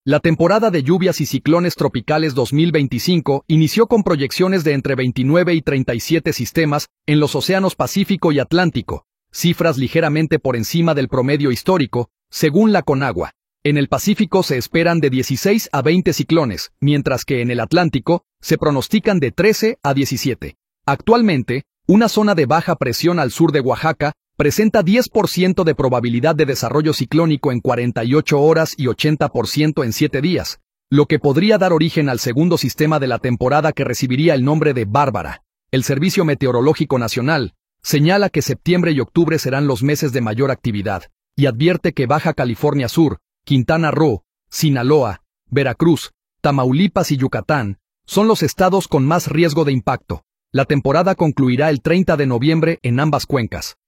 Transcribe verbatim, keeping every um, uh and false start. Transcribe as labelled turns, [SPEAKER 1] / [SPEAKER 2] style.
[SPEAKER 1] La temporada de lluvias y ciclones tropicales dos mil veinticinco inició con proyecciones de entre veintinueve y treinta y siete sistemas en los océanos Pacífico y Atlántico, cifras ligeramente por encima del promedio histórico, según la Conagua. En el Pacífico se esperan de dieciséis a veinte ciclones, mientras que en el Atlántico se pronostican de trece a diecisiete. Actualmente, una zona de baja presión al sur de Oaxaca presenta diez por ciento de probabilidad de desarrollo ciclónico en cuarenta y ocho horas y ochenta por ciento en siete días, lo que podría dar origen al segundo sistema de la temporada que recibiría el nombre de Bárbara. El Servicio Meteorológico Nacional señala que septiembre y octubre serán los meses de mayor actividad, y advierte que Baja California Sur, Quintana Roo, Sinaloa, Veracruz, Tamaulipas y Yucatán son los estados con más riesgo de impacto. La temporada concluirá el treinta de noviembre en ambas cuencas.